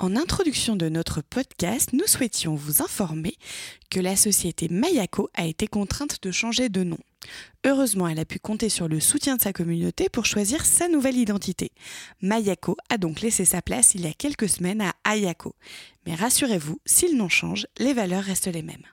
En introduction de notre podcast, nous souhaitions vous informer que la société Mayako a été contrainte de changer de nom. Heureusement, elle a pu compter sur le soutien de sa communauté pour choisir sa nouvelle identité. Mayako a donc laissé sa place il y a quelques semaines à Ayako. Mais rassurez-vous, si le nom change, les valeurs restent les mêmes.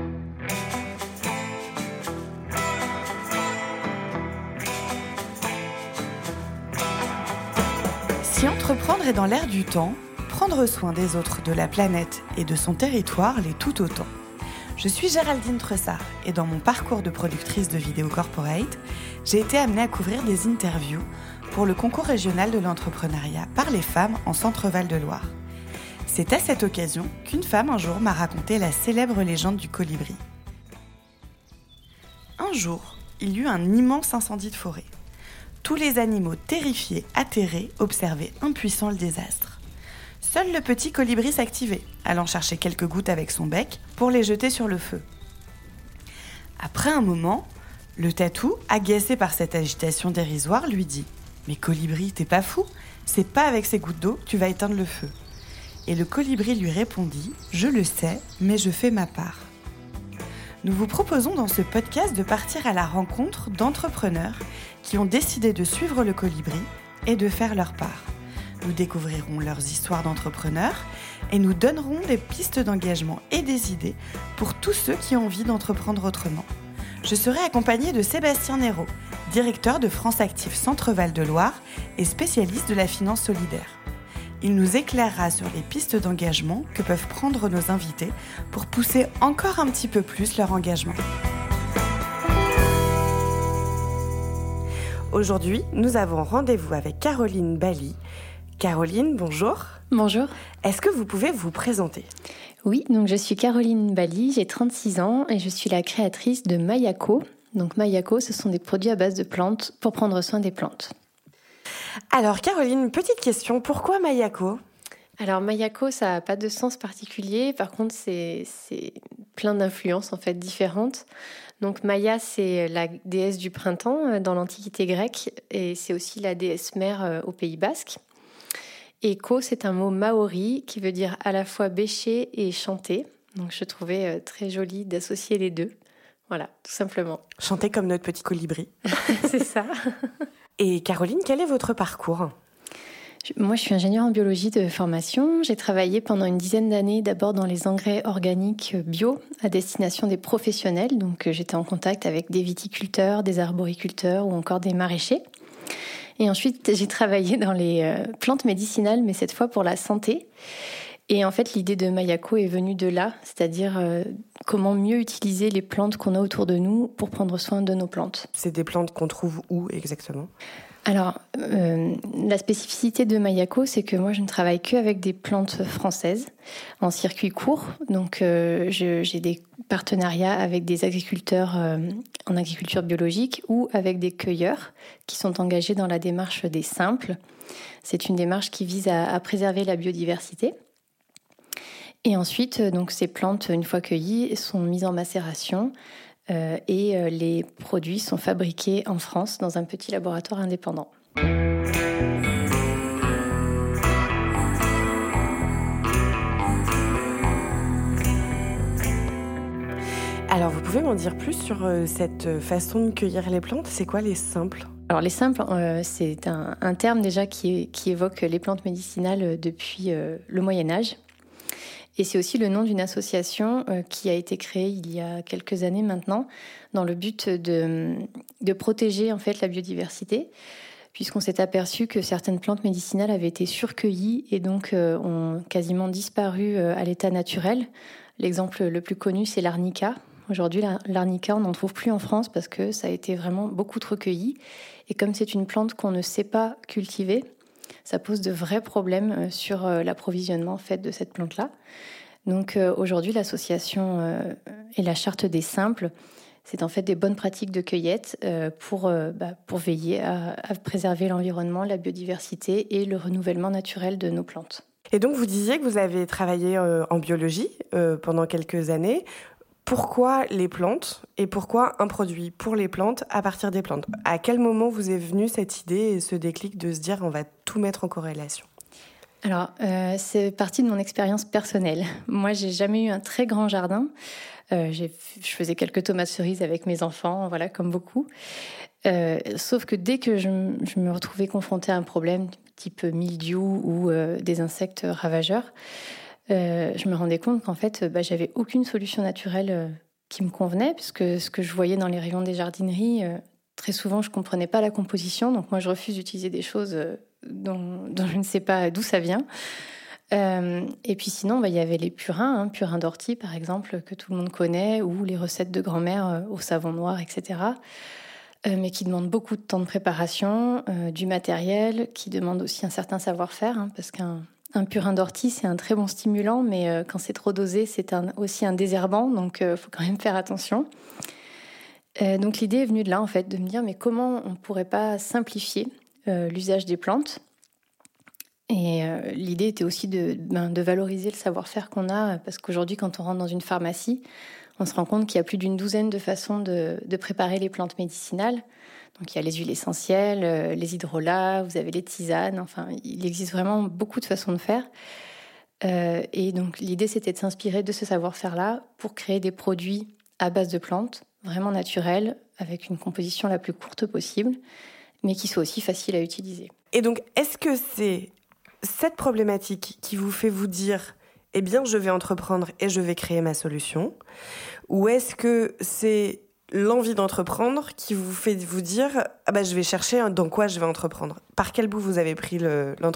Si entreprendre est dans l'air du temps, prendre soin des autres, de la planète et de son territoire l'est tout autant. Je suis Géraldine Tressard et dans mon parcours de productrice de vidéos corporate, j'ai été amenée à couvrir des interviews pour le concours régional de l'entrepreneuriat par les femmes en Centre-Val de Loire. C'est à cette occasion qu'une femme un jour m'a raconté la célèbre légende du colibri. Un jour, il y eut un immense incendie de forêt. Tous les animaux terrifiés, atterrés, observaient impuissants le désastre. Seul le petit colibri s'activait, allant chercher quelques gouttes avec son bec pour les jeter sur le feu. Après un moment, le tatou, agacé par cette agitation dérisoire, lui dit « Mais colibri, t'es pas fou ? C'est pas avec ces gouttes d'eau que tu vas éteindre le feu. » Et le colibri lui répondit « Je le sais, mais je fais ma part. » Nous vous proposons dans ce podcast de partir à la rencontre d'entrepreneurs qui ont décidé de suivre le colibri et de faire leur part. Nous découvrirons leurs histoires d'entrepreneurs et nous donnerons des pistes d'engagement et des idées pour tous ceux qui ont envie d'entreprendre autrement. Je serai accompagnée de Sébastien Néraud, directeur de France Active Centre-Val de Loire et spécialiste de la finance solidaire. Il nous éclairera sur les pistes d'engagement que peuvent prendre nos invités pour pousser encore un petit peu plus leur engagement. Aujourd'hui, nous avons rendez-vous avec Caroline Bally. Caroline, bonjour. Bonjour. Est-ce que vous pouvez vous présenter ? Oui, donc je suis Caroline Bally, j'ai 36 ans et je suis la créatrice de Mayako. Donc Mayako, ce sont des produits à base de plantes pour prendre soin des plantes. Alors Caroline, petite question, pourquoi Mayako ? Alors Mayako, ça n'a pas de sens particulier, par contre c'est plein d'influences en fait différentes. Donc Maya, c'est la déesse du printemps dans l'Antiquité grecque et c'est aussi la déesse mère au Pays Basque. Et ko, c'est un mot maori qui veut dire à la fois bêcher et chanter. Donc je trouvais très joli d'associer les deux. Voilà, tout simplement. Chanter comme notre petit colibri. C'est ça. Et Caroline, quel est votre parcours ? Moi, je suis ingénieure en biologie de formation. J'ai travaillé pendant une dizaine d'années d'abord dans les engrais organiques bio à destination des professionnels. Donc j'étais en contact avec des viticulteurs, des arboriculteurs ou encore des maraîchers. Et ensuite, j'ai travaillé dans les plantes médicinales, mais cette fois pour la santé. Et en fait, l'idée de Mayako est venue de là, c'est-à-dire comment mieux utiliser les plantes qu'on a autour de nous pour prendre soin de nos plantes. C'est des plantes qu'on trouve où exactement ? Alors, la spécificité de Mayako, c'est que moi, je ne travaille qu'avec des plantes françaises en circuit court. Donc, j'ai des partenariats avec des agriculteurs en agriculture biologique ou avec des cueilleurs qui sont engagés dans la démarche des simples. C'est une démarche qui vise à préserver la biodiversité. Et ensuite, donc, ces plantes, une fois cueillies, sont mises en macération. Et les produits sont fabriqués en France dans un petit laboratoire indépendant. Alors, vous pouvez m'en dire plus sur cette façon de cueillir les plantes ? C'est quoi les simples ? Alors, les simples, c'est un terme déjà qui évoque les plantes médicinales depuis le Moyen-Âge. Et c'est aussi le nom d'une association qui a été créée il y a quelques années maintenant dans le but de protéger en fait la biodiversité, puisqu'on s'est aperçu que certaines plantes médicinales avaient été surcueillies et donc ont quasiment disparu à l'état naturel. L'exemple le plus connu, c'est l'arnica. Aujourd'hui, l'arnica, on n'en trouve plus en France parce que ça a été vraiment beaucoup trop cueilli. Et comme c'est une plante qu'on ne sait pas cultiver, ça pose de vrais problèmes sur l'approvisionnement en fait, de cette plante-là. Donc aujourd'hui, l'association et la charte des simples, c'est en fait des bonnes pratiques de cueillette pour veiller à préserver l'environnement, la biodiversité et le renouvellement naturel de nos plantes. Et donc, vous disiez que vous avez travaillé en biologie pendant quelques années. Pourquoi les plantes et pourquoi un produit pour les plantes à partir des plantes ? À quel moment vous est venue cette idée et ce déclic de se dire on va tout mettre en corrélation ? Alors, c'est parti de mon expérience personnelle. Moi, j'ai jamais eu un très grand jardin. Je faisais quelques tomates cerises avec mes enfants, voilà, comme beaucoup. Sauf que dès que je me retrouvais confrontée à un problème type mildiou ou des insectes ravageurs, je me rendais compte qu'en fait, j'avais aucune solution naturelle qui me convenait, puisque ce que je voyais dans les rayons des jardineries, très souvent, je comprenais pas la composition. Donc moi, je refuse d'utiliser des choses dont je ne sais pas d'où ça vient. Et puis sinon, il y avait les purins, purins d'ortie par exemple, que tout le monde connaît, ou les recettes de grand-mère au savon noir, etc. Mais qui demandent beaucoup de temps de préparation, du matériel, qui demandent aussi un certain savoir-faire, parce qu'un purin d'ortie, c'est un très bon stimulant, mais quand c'est trop dosé, c'est aussi un désherbant, donc il faut quand même faire attention. Donc l'idée est venue de là, en fait, de me dire, mais comment on ne pourrait pas simplifier l'usage des plantes ? Et l'idée était aussi de valoriser le savoir-faire qu'on a, parce qu'aujourd'hui, quand on rentre dans une pharmacie, on se rend compte qu'il y a plus d'une douzaine de façons de préparer les plantes médicinales. Donc il y a les huiles essentielles, les hydrolats, vous avez les tisanes, enfin il existe vraiment beaucoup de façons de faire. Et donc l'idée c'était de s'inspirer de ce savoir-faire-là pour créer des produits à base de plantes, vraiment naturels, avec une composition la plus courte possible, mais qui soient aussi faciles à utiliser. Et donc est-ce que c'est cette problématique qui vous fait vous dire « Eh bien, je vais entreprendre et je vais créer ma solution » ou est-ce que c'est l'envie d'entreprendre qui vous fait vous dire « Ah je vais chercher dans quoi je vais entreprendre ». Par quel bout vous avez pris l'entrepreneuriat ?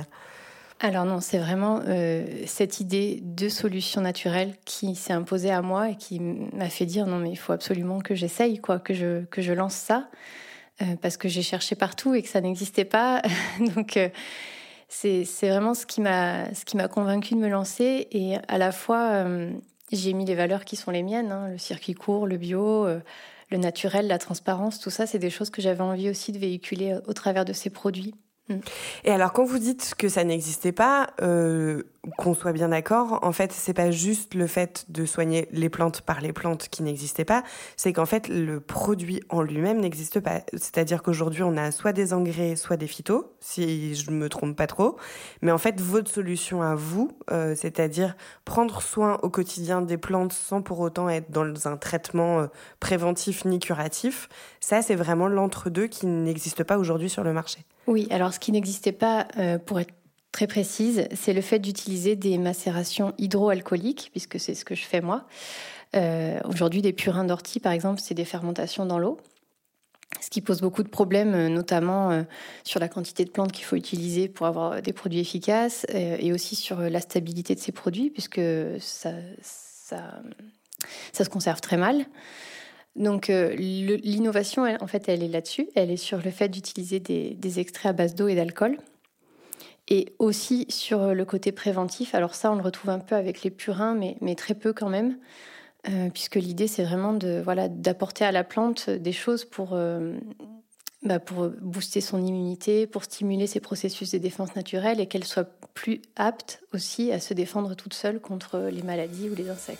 Alors non, c'est vraiment cette idée de solution naturelle qui s'est imposée à moi et qui m'a fait dire « Non, mais il faut absolument que j'essaye, que je lance ça ». Parce que j'ai cherché partout et que ça n'existait pas. Donc c'est vraiment ce qui m'a convaincue de me lancer. Et à la fois, j'ai mis les valeurs qui sont les miennes, le circuit court, le bio, le naturel, la transparence, tout ça, c'est des choses que j'avais envie aussi de véhiculer au travers de ces produits. Et alors, quand vous dites que ça n'existait pas, qu'on soit bien d'accord, en fait, c'est pas juste le fait de soigner les plantes par les plantes qui n'existaient pas, c'est qu'en fait, le produit en lui-même n'existe pas. C'est-à-dire qu'aujourd'hui, on a soit des engrais, soit des phytos, si je me trompe pas trop. Mais en fait, votre solution à vous, c'est-à-dire prendre soin au quotidien des plantes sans pour autant être dans un traitement préventif ni curatif, ça, c'est vraiment l'entre-deux qui n'existe pas aujourd'hui sur le marché. Oui, alors ce qui n'existait pas, pour être très précise, c'est le fait d'utiliser des macérations hydroalcooliques, puisque c'est ce que je fais moi. Aujourd'hui, des purins d'ortie, par exemple, c'est des fermentations dans l'eau, ce qui pose beaucoup de problèmes, notamment sur la quantité de plantes qu'il faut utiliser pour avoir des produits efficaces, et aussi sur la stabilité de ces produits, puisque ça se conserve très mal. Donc l'innovation, elle est là-dessus. Elle est sur le fait d'utiliser des extraits à base d'eau et d'alcool. Et aussi sur le côté préventif. Alors ça, on le retrouve un peu avec les purins, mais très peu quand même. Puisque l'idée, c'est vraiment d'apporter à la plante des choses pour booster son immunité, pour stimuler ses processus de défense naturelle et qu'elle soit plus apte aussi à se défendre toute seule contre les maladies ou les insectes.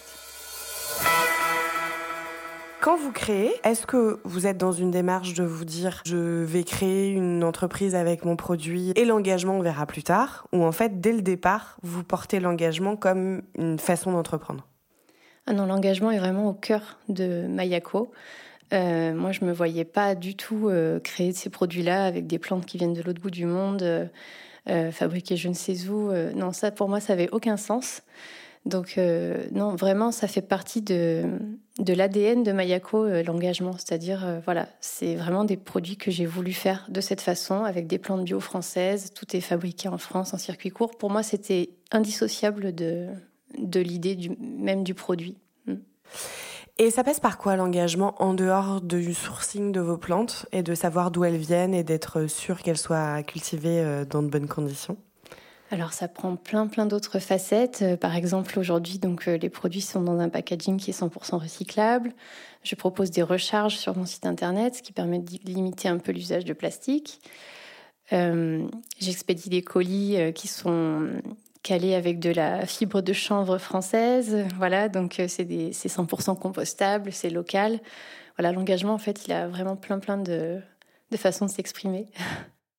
Quand vous créez, est-ce que vous êtes dans une démarche de vous dire « je vais créer une entreprise avec mon produit et l'engagement, on verra plus tard » ou en fait, dès le départ, vous portez l'engagement comme une façon d'entreprendre ? Ah non, l'engagement est vraiment au cœur de Mayako. Moi, je ne me voyais pas du tout créer ces produits-là avec des plantes qui viennent de l'autre bout du monde, fabriquées je ne sais où. Non, ça, pour moi, ça n'avait aucun sens. Donc non, vraiment, ça fait partie de l'ADN de Mayako, l'engagement. C'est-à-dire, c'est vraiment des produits que j'ai voulu faire de cette façon, avec des plantes bio françaises. Tout est fabriqué en France, en circuit court. Pour moi, c'était indissociable de l'idée même du produit. Et ça passe par quoi l'engagement en dehors du sourcing de vos plantes et de savoir d'où elles viennent et d'être sûr qu'elles soient cultivées dans de bonnes conditions ? Alors ça prend plein d'autres facettes. Par exemple, aujourd'hui, les produits sont dans un packaging qui est 100% recyclable. Je propose des recharges sur mon site internet, ce qui permet de limiter un peu l'usage de plastique. J'expédie des colis qui sont calés avec de la fibre de chanvre française. Voilà, donc c'est 100% compostable, c'est local. Voilà, l'engagement, en fait, il a vraiment plein de façons de s'exprimer.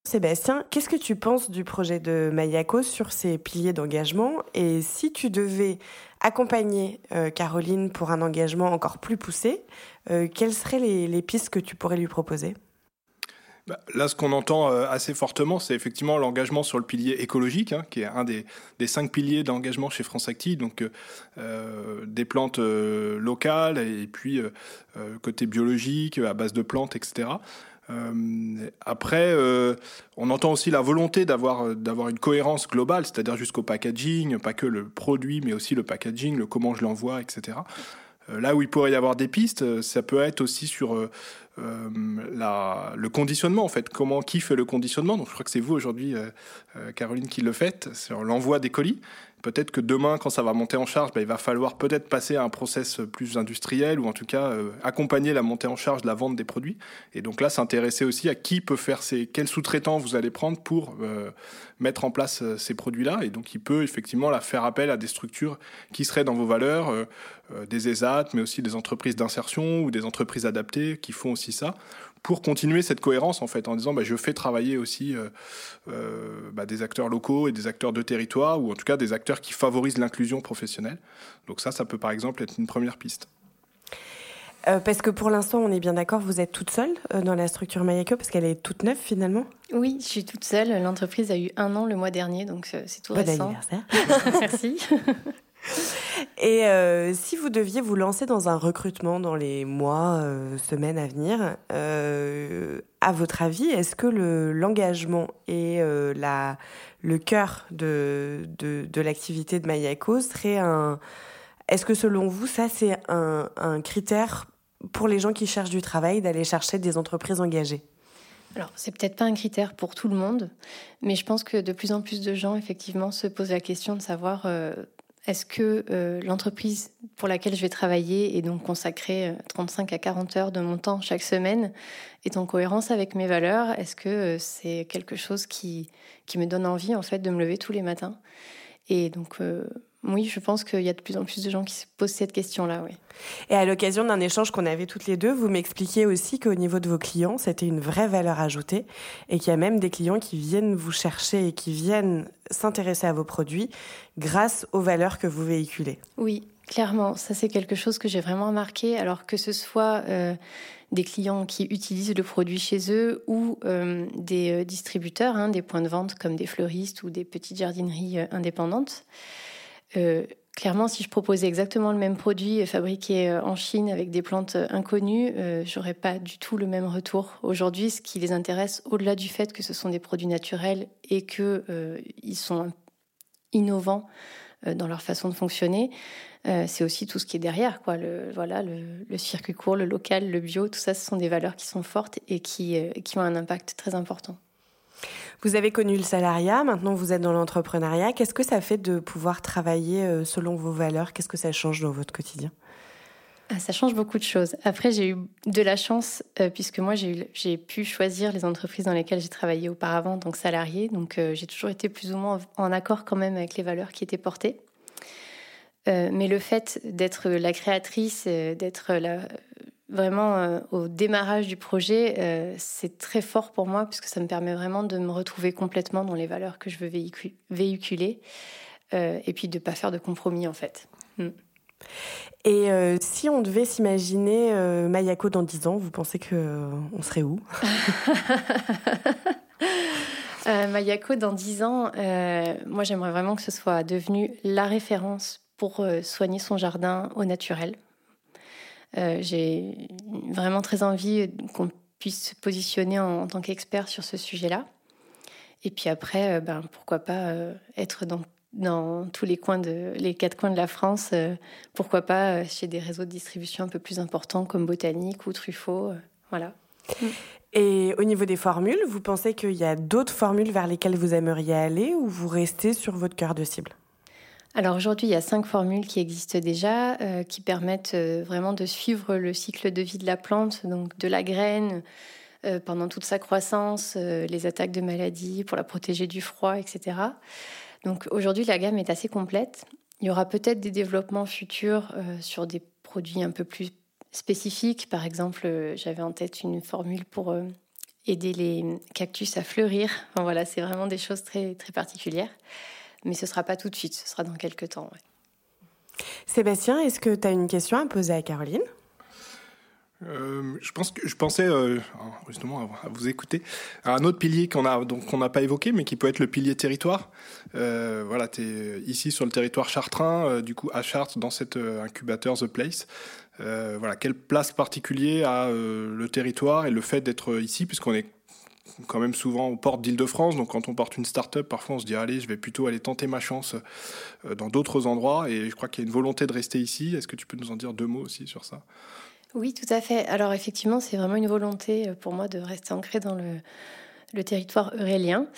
Sébastien, qu'est-ce que tu penses du projet de Mayako sur ses piliers d'engagement? Et si tu devais accompagner Caroline pour un engagement encore plus poussé, quelles seraient les pistes que tu pourrais lui proposer? Là, ce qu'on entend assez fortement, c'est effectivement l'engagement sur le pilier écologique, qui est un des 5 piliers d'engagement chez France Active, donc des plantes locales et puis côté biologique, à base de plantes, etc. Après, on entend aussi la volonté d'avoir une cohérence globale, c'est-à-dire jusqu'au packaging, pas que le produit, mais aussi le packaging, le comment je l'envoie, etc. Là où il pourrait y avoir des pistes, ça peut être aussi sur le conditionnement, en fait. Qui fait le conditionnement? Donc, je crois que c'est vous aujourd'hui, Caroline, qui le faites, sur l'envoi des colis. Peut-être que demain, quand ça va monter en charge, il va falloir peut-être passer à un process plus industriel ou en tout cas accompagner la montée en charge de la vente des produits. Et donc là, s'intéresser aussi à qui peut faire quels sous-traitants vous allez prendre pour mettre en place ces produits-là. Et donc, il peut effectivement faire appel à des structures qui seraient dans vos valeurs, des ESAT, mais aussi des entreprises d'insertion ou des entreprises adaptées qui font aussi ça, pour continuer cette cohérence, en fait, en disant je fais travailler aussi des acteurs locaux et des acteurs de territoire, ou en tout cas des acteurs qui favorisent l'inclusion professionnelle. Donc ça peut par exemple être une première piste. Parce que pour l'instant, on est bien d'accord, vous êtes toute seule dans la structure Mayako, parce qu'elle est toute neuve finalement? Oui, je suis toute seule. L'entreprise a eu 1 an le mois dernier, donc c'est tout récent. Bon anniversaire. Merci. Et si vous deviez vous lancer dans un recrutement dans les mois, semaines à venir, à votre avis, est-ce que l'engagement et le cœur de l'activité de Mayako serait Est-ce que selon vous, ça c'est un critère pour les gens qui cherchent du travail, d'aller chercher des entreprises engagées? Alors, c'est peut-être pas un critère pour tout le monde, mais je pense que de plus en plus de gens, effectivement, se posent la question de savoir est-ce que l'entreprise pour laquelle je vais travailler et donc consacrer 35 à 40 heures de mon temps chaque semaine est en cohérence avec mes valeurs? Est-ce que c'est quelque chose qui me donne envie, en fait, de me lever tous les matins? Et donc, oui, je pense qu'il y a de plus en plus de gens qui se posent cette question-là, oui. Et à l'occasion d'un échange qu'on avait toutes les deux, vous m'expliquiez aussi qu'au niveau de vos clients, c'était une vraie valeur ajoutée et qu'il y a même des clients qui viennent vous chercher et qui viennent s'intéresser à vos produits grâce aux valeurs que vous véhiculez. Oui, clairement. Ça, c'est quelque chose que j'ai vraiment remarqué. Alors que ce soit des clients qui utilisent le produit chez eux ou des distributeurs, des points de vente comme des fleuristes ou des petites jardineries indépendantes. Clairement, si je proposais exactement le même produit fabriqué en Chine avec des plantes inconnues, j'aurais pas du tout le même retour. Aujourd'hui, ce qui les intéresse, au-delà du fait que ce sont des produits naturels et qu'ils sont innovants dans leur façon de fonctionner, c'est aussi tout ce qui est derrière, quoi. Le circuit court, le local, le bio, tout ça, ce sont des valeurs qui sont fortes et qui ont un impact très important. Vous avez connu le salariat, maintenant vous êtes dans l'entrepreneuriat. Qu'est-ce que ça fait de pouvoir travailler selon vos valeurs? Qu'est-ce que ça change dans votre quotidien? Ça change beaucoup de choses. Après, j'ai eu de la chance, puisque moi, j'ai pu choisir les entreprises dans lesquelles j'ai travaillé auparavant en tant que salarié. Donc, j'ai toujours été plus ou moins en accord quand même avec les valeurs qui étaient portées. Mais le fait d'être la créatrice, d'être vraiment au démarrage du projet, c'est très fort pour moi, puisque ça me permet vraiment de me retrouver complètement dans les valeurs que je veux véhiculer, et puis de ne pas faire de compromis, en fait. Et si on devait s'imaginer Mayako dans 10 ans, vous pensez qu'on serait où? Mayako dans 10 ans, moi j'aimerais vraiment que ce soit devenu la référence pour soigner son jardin au naturel. J'ai vraiment très envie qu'on puisse se positionner en tant qu'expert sur ce sujet-là. Et puis après, pourquoi pas être dans tous les 4 coins de la France, pourquoi pas chez des réseaux de distribution un peu plus importants comme Botanique ou Truffaut, voilà. Et au niveau des formules, vous pensez qu'il y a d'autres formules vers lesquelles vous aimeriez aller ou vous restez sur votre cœur de cible? Alors aujourd'hui, il y a 5 formules qui existent déjà, qui permettent vraiment de suivre le cycle de vie de la plante, donc de la graine pendant toute sa croissance, les attaques de maladies pour la protéger du froid, etc. Donc aujourd'hui, la gamme est assez complète. Il y aura peut-être des développements futurs sur des produits un peu plus spécifiques. Par exemple, j'avais en tête une formule pour aider les cactus à fleurir. Enfin, voilà, c'est vraiment des choses très, très particulières. Mais ce ne sera pas tout de suite, ce sera dans quelques temps. Ouais. Sébastien, est-ce que tu as une question à poser à Caroline ? Je pensais justement à vous écouter à un autre pilier qu'on n'a pas évoqué, mais qui peut être le pilier territoire. Voilà, tu es ici sur le territoire chartrain, du coup à Chartres, dans cet incubateur The Place. Voilà, quelle place particulière a le territoire et le fait d'être ici, puisqu'on est quand même souvent aux portes d'Île-de-France, donc quand on porte une start-up, parfois on se dit allez, je vais plutôt aller tenter ma chance dans d'autres endroits, et je crois qu'il y a une volonté de rester ici. Est-ce que tu peux nous en dire 2 mots aussi sur ça ? Oui, tout à fait. Alors effectivement, c'est vraiment une volonté pour moi de rester ancrée dans le territoire eurélien,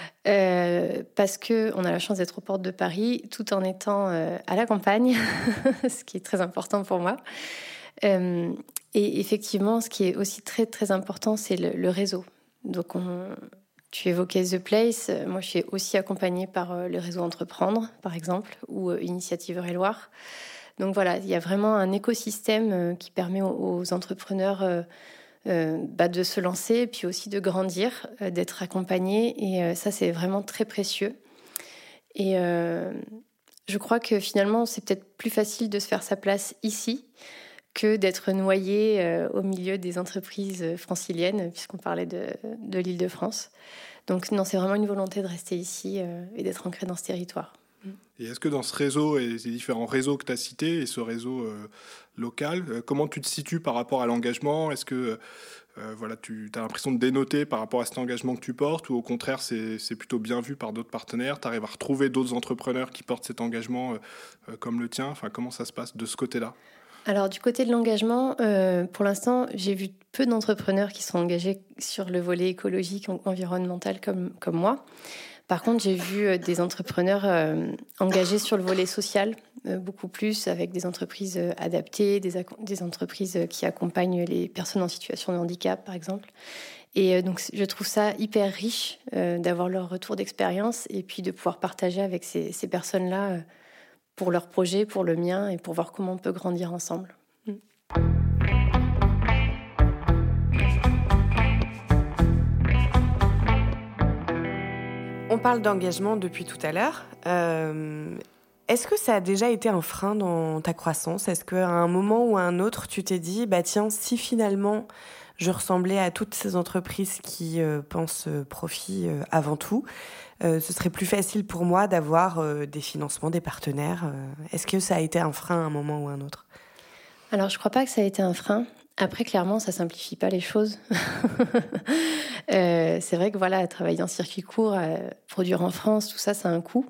parce qu'on a la chance d'être aux portes de Paris, tout en étant à la campagne, ce qui est très important pour moi. Et effectivement, ce qui est aussi très, très important, c'est le réseau. Donc, tu évoquais The Place. Moi, je suis aussi accompagnée par le réseau Entreprendre, par exemple, ou Initiative Eure-et-Loir. Donc voilà, il y a vraiment un écosystème qui permet aux entrepreneurs de se lancer, puis aussi de grandir, d'être accompagnés. Et ça, c'est vraiment très précieux. Et je crois que finalement, c'est peut-être plus facile de se faire sa place ici que d'être noyé au milieu des entreprises franciliennes, puisqu'on parlait de l'Île-de-France. Donc non, c'est vraiment une volonté de rester ici et d'être ancré dans ce territoire. Et est-ce que dans ce réseau et ces différents réseaux que tu as cités et ce réseau local, comment tu te situes par rapport à l'engagement ? Est-ce que voilà, tu as l'impression de dénoter par rapport à cet engagement que tu portes, ou au contraire c'est plutôt bien vu par d'autres partenaires ? Tu arrives à retrouver d'autres entrepreneurs qui portent cet engagement comme le tien ? Enfin, comment ça se passe de ce côté-là ? Alors du côté de l'engagement, pour l'instant, j'ai vu peu d'entrepreneurs qui sont engagés sur le volet écologique, environnemental comme moi. Par contre, j'ai vu des entrepreneurs engagés sur le volet social, beaucoup plus, avec des entreprises adaptées, des entreprises qui accompagnent les personnes en situation de handicap, par exemple. Et donc, je trouve ça hyper riche d'avoir leur retour d'expérience et puis de pouvoir partager avec ces personnes-là pour leur projet, pour le mien, et pour voir comment on peut grandir ensemble. On parle d'engagement depuis tout à l'heure. Est-ce que ça a déjà été un frein dans ta croissance ? Est-ce qu'à un moment ou à un autre, tu t'es dit, tiens, si finalement je ressemblais à toutes ces entreprises qui pensent profit avant tout, ce serait plus facile pour moi d'avoir des financements, des partenaires. Est-ce que ça a été un frein à un moment ou à un autre ? Alors, je ne crois pas que ça a été un frein. Après, clairement, ça ne simplifie pas les choses. C'est vrai que voilà, travailler en circuit court, produire en France, tout ça, ça a un coût.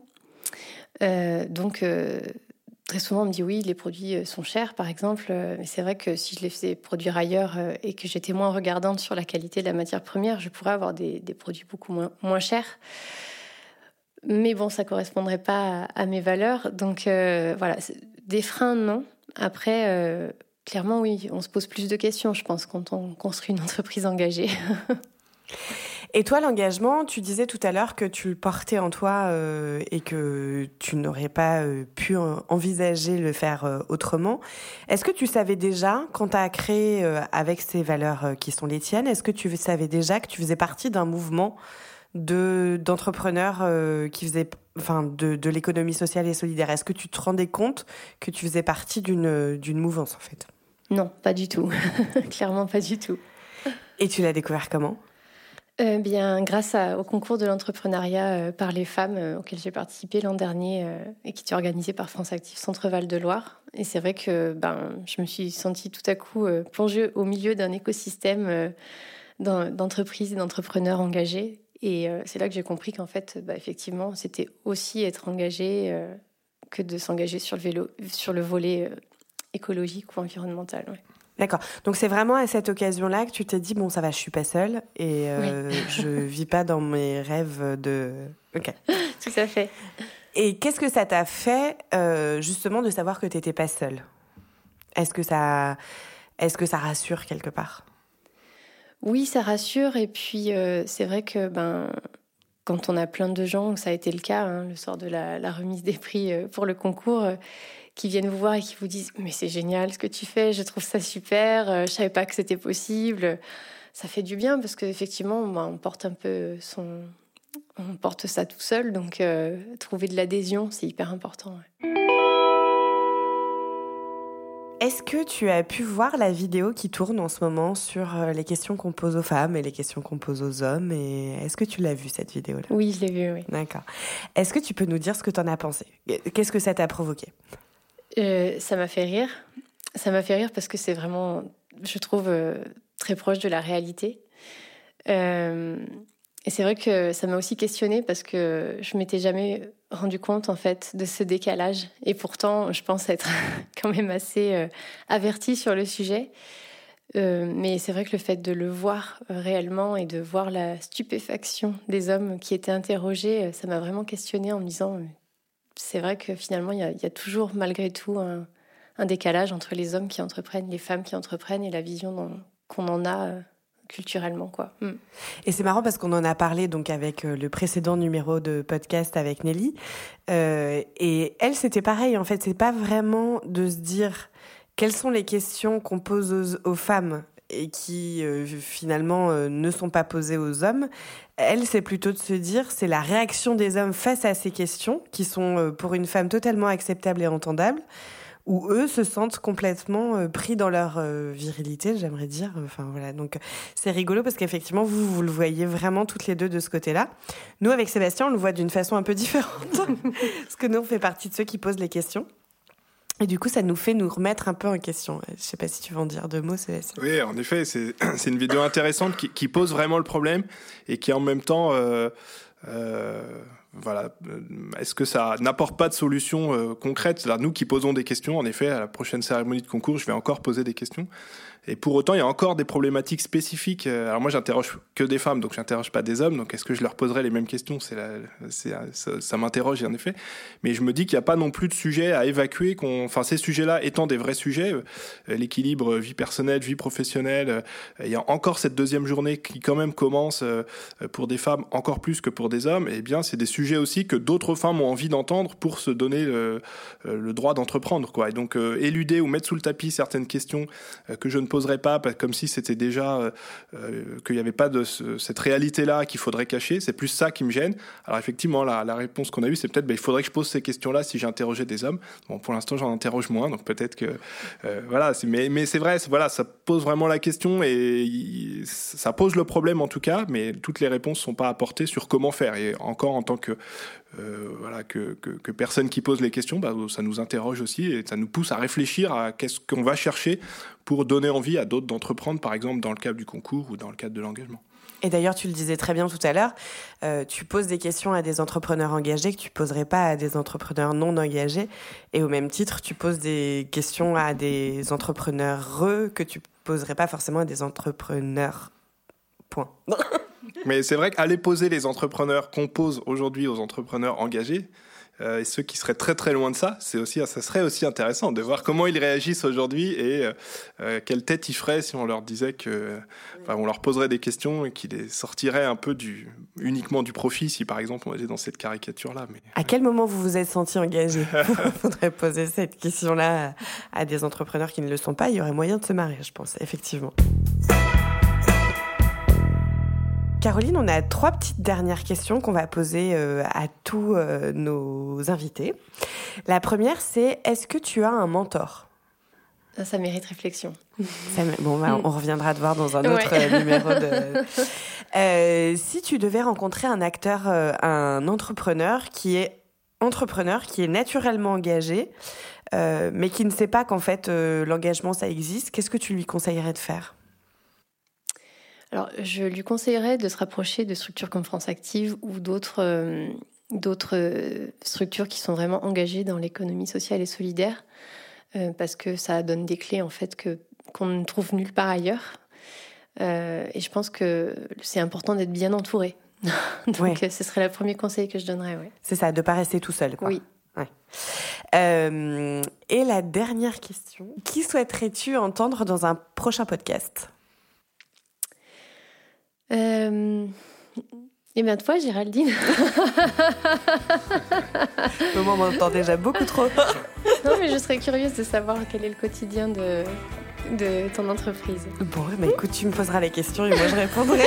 Donc, très souvent, on me dit oui, les produits sont chers, par exemple. Mais c'est vrai que si je les faisais produire ailleurs et que j'étais moins regardante sur la qualité de la matière première, je pourrais avoir des produits beaucoup moins chers. Mais bon, ça ne correspondrait pas à mes valeurs. Donc, voilà, des freins, non. Après, clairement, oui, on se pose plus de questions, je pense, quand on construit une entreprise engagée. Et toi, l'engagement, tu disais tout à l'heure que tu le portais en toi et que tu n'aurais pas pu envisager le faire autrement. Est-ce que tu savais déjà, quand tu as créé avec ces valeurs qui sont les tiennes, est-ce que tu savais déjà que tu faisais partie d'un mouvement d'entrepreneurs qui faisaient, de l'économie sociale et solidaire ? Est-ce que tu te rendais compte que tu faisais partie d'une mouvance, en fait ? Non, pas du tout. Clairement pas du tout. Et tu l'as découvert comment ? Bien, grâce au concours de l'entrepreneuriat par les femmes auquel j'ai participé l'an dernier et qui était organisé par France Active Centre Val de Loire. Et c'est vrai que je me suis sentie tout à coup plongée au milieu d'un écosystème d'entreprises et d'entrepreneurs engagés. Et c'est là que j'ai compris qu'en fait, effectivement, c'était aussi être engagé que de s'engager sur le volet écologique ou environnemental. Ouais. D'accord. Donc c'est vraiment à cette occasion-là que tu t'es dit, bon, ça va, je suis pas seule et oui. Je vis pas dans mes rêves de... Ok. Tout à fait. Et qu'est-ce que ça t'a fait, justement, de savoir que t'étais pas seule ? Est-ce que ça rassure quelque part ? Oui, ça rassure. Et puis, c'est vrai que quand on a plein de gens, ça a été le cas, le soir de la remise des prix pour le concours, qui viennent vous voir et qui vous disent « Mais c'est génial ce que tu fais, je trouve ça super, je savais pas que c'était possible ». ça fait du bien parce qu'effectivement, on porte on porte ça tout seul, donc trouver de l'adhésion, c'est hyper important. Ouais. Est-ce que tu as pu voir la vidéo qui tourne en ce moment sur les questions qu'on pose aux femmes et les questions qu'on pose aux hommes, et est-ce que tu l'as vue, cette vidéo-là ? Oui, je l'ai vue, oui. D'accord. Est-ce que tu peux nous dire ce que tu en as pensé ? Qu'est-ce que ça t'a provoqué ? Ça m'a fait rire. Ça m'a fait rire parce que c'est vraiment, je trouve, très proche de la réalité. Et c'est vrai que ça m'a aussi questionnée parce que je m'étais jamais rendu compte, en fait, de ce décalage. Et pourtant, je pense être quand même assez avertie sur le sujet. Mais c'est vrai que le fait de le voir réellement et de voir la stupéfaction des hommes qui étaient interrogés, ça m'a vraiment questionnée en me disant, c'est vrai que finalement, il y a toujours, malgré tout, un décalage entre les hommes qui entreprennent, les femmes qui entreprennent et la vision qu'on en a culturellement, quoi. Et c'est marrant parce qu'on en a parlé donc avec le précédent numéro de podcast avec Nelly, et elle, c'était pareil, en fait. C'est pas vraiment de se dire quelles sont les questions qu'on pose aux femmes et qui finalement ne sont pas posées aux hommes. Elle, c'est plutôt de se dire, c'est la réaction des hommes face à ces questions qui sont pour une femme totalement acceptables et entendables, où eux se sentent complètement pris dans leur virilité, j'aimerais dire. Enfin voilà, donc c'est rigolo parce qu'effectivement vous le voyez vraiment toutes les deux de ce côté-là. Nous, avec Sébastien, on le voit d'une façon un peu différente parce que nous, on fait partie de ceux qui posent les questions. Et du coup, ça nous fait nous remettre un peu en question. Je sais pas si tu veux en dire deux mots, Sébastien. Oui, en effet, c'est une vidéo intéressante qui pose vraiment le problème et qui en même temps... voilà. Est-ce que ça n'apporte pas de solution concrète ? C'est-à-dire, nous qui posons des questions, en effet, à la prochaine cérémonie de concours, je vais encore poser des questions. Et pour autant, il y a encore des problématiques spécifiques. Alors moi, j'interroge que des femmes, donc j'interroge pas des hommes. Donc est-ce que je leur poserai les mêmes questions ? Ça m'interroge, en effet. Mais je me dis qu'il n'y a pas non plus de sujet à évacuer. Enfin, ces sujets-là étant des vrais sujets, l'équilibre vie personnelle, vie professionnelle, il y a encore cette deuxième journée qui quand même commence pour des femmes encore plus que pour des hommes. Et bien, c'est des sujets aussi que d'autres femmes ont envie d'entendre pour se donner le droit d'entreprendre, quoi. Et donc, éluder ou mettre sous le tapis certaines questions que je ne poserais pas, comme si c'était déjà qu'il n'y avait pas de cette réalité-là qu'il faudrait cacher. C'est plus ça qui me gêne. Alors effectivement, la réponse qu'on a eue, c'est peut-être il faudrait que je pose ces questions-là si j'interrogeais des hommes. Bon, pour l'instant, j'en interroge moins, donc peut-être que voilà. Mais c'est vrai, voilà, ça pose vraiment la question et ça pose le problème en tout cas. Mais toutes les réponses sont pas apportées sur comment faire. Et encore en tant que voilà, que personne qui pose les questions, ça nous interroge aussi et ça nous pousse à réfléchir à qu'est-ce qu'on va chercher pour donner envie à d'autres d'entreprendre, par exemple dans le cadre du concours ou dans le cadre de l'engagement. Et d'ailleurs, tu le disais très bien tout à l'heure, tu poses des questions à des entrepreneurs engagés que tu poserais pas à des entrepreneurs non engagés. Et au même titre, tu poses des questions à des entrepreneurs que tu poserais pas forcément à des entrepreneurs. Point. Mais c'est vrai qu'aller poser les entrepreneurs qu'on pose aujourd'hui aux entrepreneurs engagés, et ceux qui seraient très très loin de ça, ça serait aussi intéressant de voir comment ils réagissent aujourd'hui et quelle tête ils feraient si on leur disait on leur poserait des questions et qui les sortiraient un peu uniquement du profit, si par exemple on était dans cette caricature-là. Mais... À quel moment vous vous êtes senti engagé ? Il faudrait poser cette question-là à des entrepreneurs qui ne le sont pas. Il y aurait moyen de se marrer, je pense, effectivement. Caroline, on a 3 petites dernières questions qu'on va poser à tous nos invités. La première, c'est est-ce que tu as un mentor ? Ça mérite réflexion. On reviendra te voir dans un autre numéro de... si tu devais rencontrer un acteur, un entrepreneur qui est naturellement engagé, mais qui ne sait pas qu'en fait l'engagement ça existe, qu'est-ce que tu lui conseillerais de faire ? Alors, je lui conseillerais de se rapprocher de structures comme France Active ou d'autres structures qui sont vraiment engagées dans l'économie sociale et solidaire, parce que ça donne des clés en fait qu'on ne trouve nulle part ailleurs. Et je pense que c'est important d'être bien entouré. Donc, ce serait le premier conseil que je donnerais. Ouais. C'est ça, de ne pas rester tout seul, quoi. Oui. Ouais. Et la dernière question, qui souhaiterais-tu entendre dans un prochain podcast ? Eh bien, toi, Géraldine. Moi, on m'entend déjà beaucoup trop. Non, mais je serais curieuse de savoir quel est le quotidien de ton entreprise. Bon, bah écoute, tu me poseras les questions et moi je répondrai.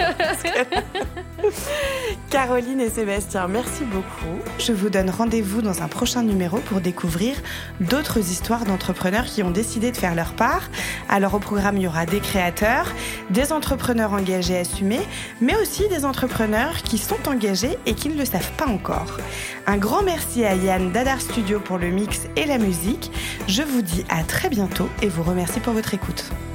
Caroline et Sébastien, merci beaucoup. Je vous donne rendez-vous dans un prochain numéro pour découvrir d'autres histoires d'entrepreneurs qui ont décidé de faire leur part. Alors au programme, il y aura des créateurs, des entrepreneurs engagés assumés, mais aussi des entrepreneurs qui sont engagés et qui ne le savent pas encore. Un grand merci à Yann d'Adar Studio pour le mix et la musique. Je vous dis à très bientôt et vous remercie pour votre écoute.